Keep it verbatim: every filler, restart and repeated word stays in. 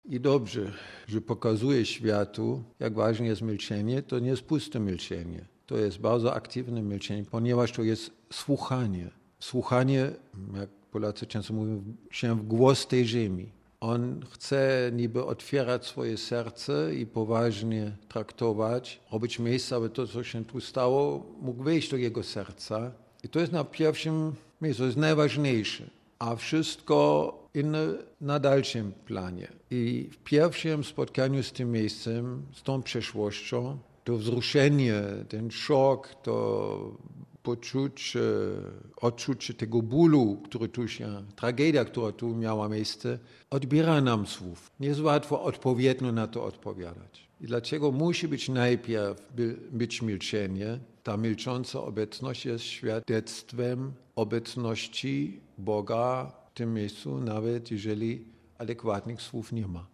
I dobrze, że pokazuje światu, jak ważne jest milczenie. To nie jest puste milczenie. To jest bardzo aktywne milczenie, ponieważ to jest słuchanie. Słuchanie, jak Polacy często mówią, się w głos tej ziemi. On chce niby otwierać swoje serce i poważnie traktować, robić miejsce, aby to, co się tu stało, mógł wejść do jego serca. I to jest na pierwszym miejscu, to jest najważniejsze. A wszystko inne na dalszym planie. I w pierwszym spotkaniu z tym miejscem, z tą przeszłością, to wzruszenie, ten szok, to poczucie, odczucie tego bólu, który tu się, tragedia, która tu miała miejsce, odbiera nam słów. Nie jest łatwo odpowiednio na to odpowiadać. I dlaczego musi być najpierw być milczenie? Ta milcząca obecność jest świadectwem obecności Boga w tym miejscu, nawet jeżeli adekwatnych słów nie ma.